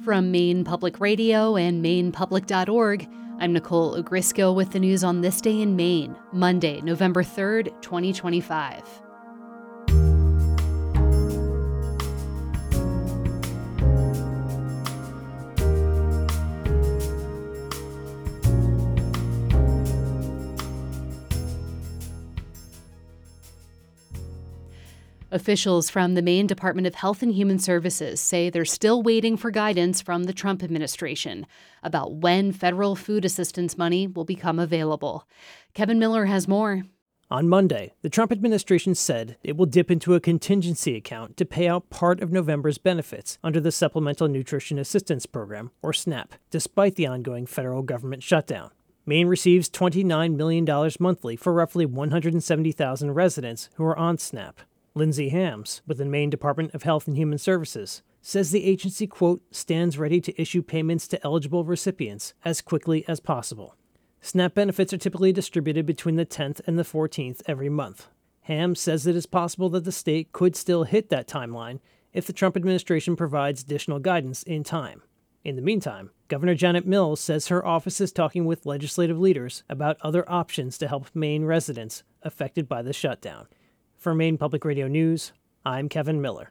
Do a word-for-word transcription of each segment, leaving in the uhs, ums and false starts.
From Maine Public Radio and maine public dot org, I'm Nicole Ogrisco with the news on this day in Maine, Monday, November third, twenty twenty-five. Officials from the Maine Department of Health and Human Services say they're still waiting for guidance from the Trump administration about when federal food assistance money will become available. Kevin Miller has more. On Monday, the Trump administration said it will dip into a contingency account to pay out part of November's benefits under the Supplemental Nutrition Assistance Program, or SNAP, despite the ongoing federal government shutdown. Maine receives twenty-nine million dollars monthly for roughly one hundred seventy thousand residents who are on SNAP. Lindsay Hams, with the Maine Department of Health and Human Services, says the agency, quote, stands ready to issue payments to eligible recipients as quickly as possible. SNAP benefits are typically distributed between the tenth and the fourteenth every month. Hams says it is possible that the state could still hit that timeline if the Trump administration provides additional guidance in time. In the meantime, Governor Janet Mills says her office is talking with legislative leaders about other options to help Maine residents affected by the shutdown. For Maine Public Radio News, I'm Kevin Miller.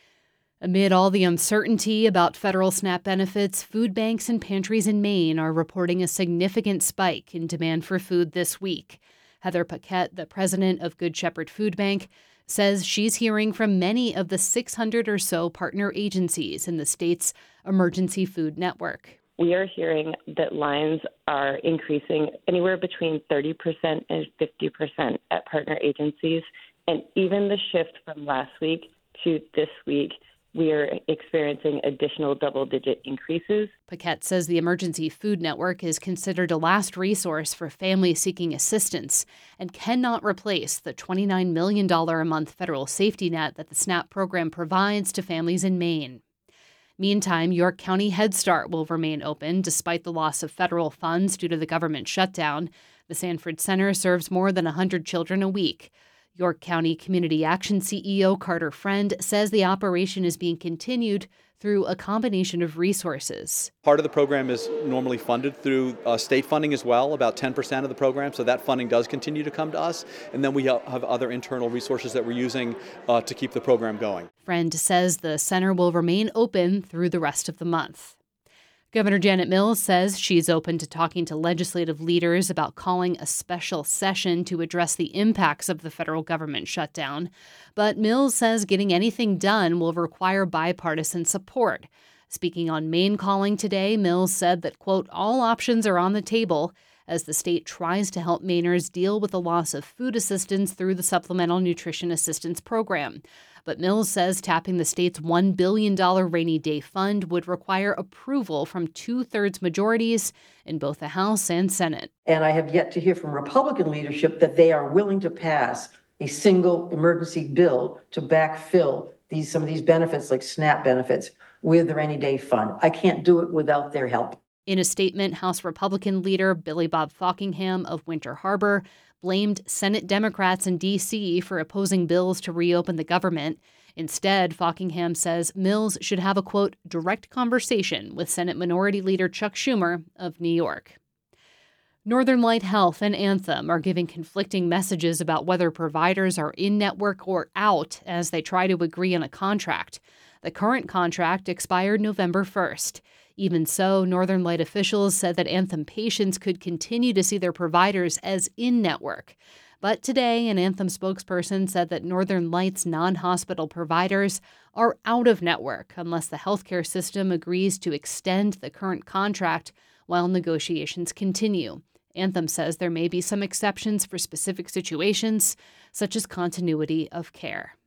Amid all the uncertainty about federal SNAP benefits, food banks and pantries in Maine are reporting a significant spike in demand for food this week. Heather Paquette, the president of Good Shepherd Food Bank, says she's hearing from many of the six hundred or so partner agencies in the state's emergency food network. We are hearing that lines are increasing anywhere between thirty percent and fifty percent at partner agencies. And even the shift from last week to this week, we are experiencing additional double-digit increases. Paquette says the Emergency Food Network is considered a last resource for families seeking assistance and cannot replace the twenty-nine million dollars a month federal safety net that the SNAP program provides to families in Maine. Meantime, York County Head Start will remain open despite the loss of federal funds due to the government shutdown. The Sanford Center serves more than one hundred children a week. York County Community Action C E O Carter Friend says the operation is being continued through a combination of resources. Part of the program is normally funded through uh, state funding as well, about ten percent of the program, so that funding does continue to come to us. And then we have other internal resources that we're using uh, to keep the program going. Friend says the center will remain open through the rest of the month. Governor Janet Mills says she's open to talking to legislative leaders about calling a special session to address the impacts of the federal government shutdown. But Mills says getting anything done will require bipartisan support. Speaking on Maine Calling today, Mills said that, quote, all options are on the table as the state tries to help Mainers deal with the loss of food assistance through the Supplemental Nutrition Assistance Program. But Mills says tapping the state's one billion dollars rainy day fund would require approval from two-thirds majorities in both the House and Senate. And I have yet to hear from Republican leadership that they are willing to pass a single emergency bill to backfill these some of these benefits, like SNAP benefits, with the rainy day fund. I can't do it without their help. In a statement, House Republican leader Billy Bob Falkingham of Winter Harbor blamed Senate Democrats in D C for opposing bills to reopen the government. Instead, Falkingham says Mills should have a, quote, direct conversation with Senate Minority Leader Chuck Schumer of New York. Northern Light Health and Anthem are giving conflicting messages about whether providers are in-network or out as they try to agree on a contract. The current contract expired November first. Even so, Northern Light officials said that Anthem patients could continue to see their providers as in-network. But today, an Anthem spokesperson said that Northern Light's non-hospital providers are out of network unless the healthcare system agrees to extend the current contract while negotiations continue. Anthem says there may be some exceptions for specific situations, such as continuity of care.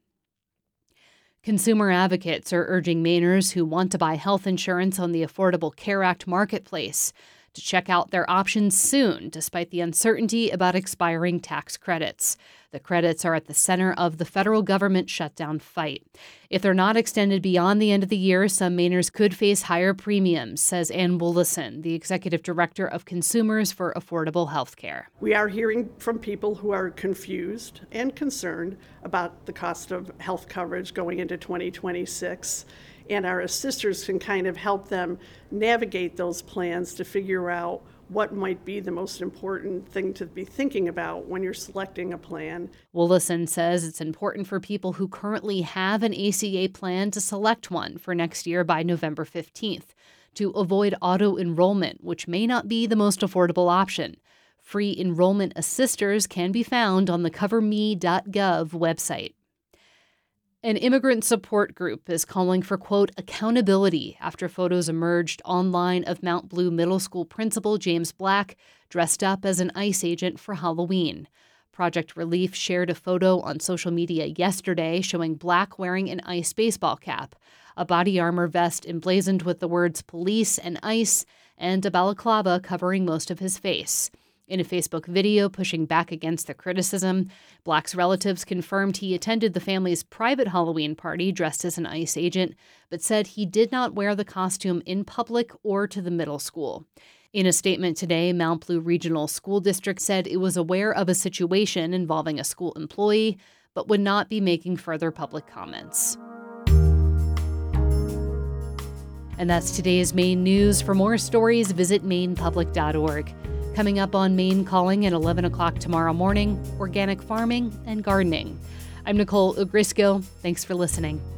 Consumer advocates are urging Mainers who want to buy health insurance on the Affordable Care Act marketplace to check out their options soon, despite the uncertainty about expiring tax credits. The credits are at the center of the federal government shutdown fight. If they're not extended beyond the end of the year, some Mainers could face higher premiums, says Ann Woolison, the executive director of Consumers for Affordable Health Care. We are hearing from people who are confused and concerned about the cost of health coverage going into twenty twenty-six. and our assisters can kind of help them navigate those plans to figure out what might be the most important thing to be thinking about when you're selecting a plan. Willison says it's important for people who currently have an A C A plan to select one for next year by November fifteenth to avoid auto-enrollment, which may not be the most affordable option. Free enrollment assisters can be found on the cover me dot gov website. An immigrant support group is calling for, quote, accountability after photos emerged online of Mount Blue Middle School principal James Black dressed up as an ICE agent for Halloween. Project Relief shared a photo on social media yesterday showing Black wearing an ICE baseball cap, a body armor vest emblazoned with the words police and ICE, and a balaclava covering most of his face. In a Facebook video pushing back against the criticism, Black's relatives confirmed he attended the family's private Halloween party dressed as an ICE agent, but said he did not wear the costume in public or to the middle school. In a statement today, Mount Blue Regional School District said it was aware of a situation involving a school employee, but would not be making further public comments. And that's today's Maine news. For more stories, visit maine public dot org. Coming up on Maine Calling at eleven o'clock tomorrow morning, organic farming and gardening. I'm Nicole Ogrisco. Thanks for listening.